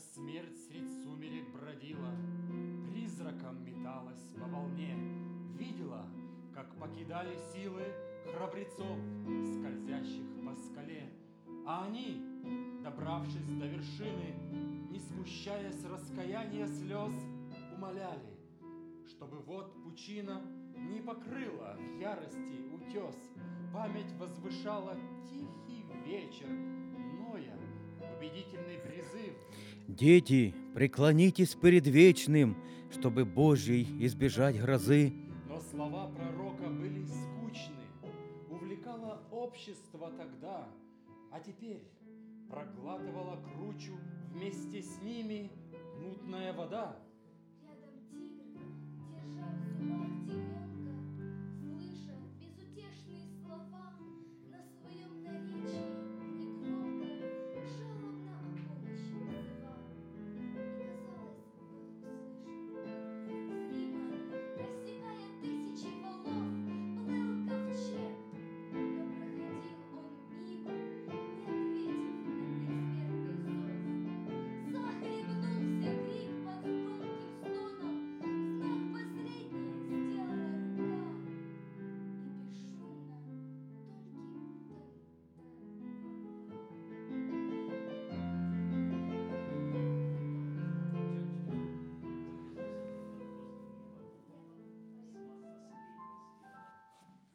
смерть средь сумерек бродила, призраком металась по волне, видела, как покидали силы храбрецов, скользящих по скале. А они, добравшись до вершины, не смущаясь раскаяния слез, умоляли, чтобы вот пучина не покрыла в ярости утес. Память возвышала тихий вечер, ноя убедительный призыв. Дети, преклонитесь перед вечным, чтобы Божьей избежать грозы. Но слова пророка были скучны, увлекало общество тогда, а теперь проглатывала кручу вместе с ними мутная вода.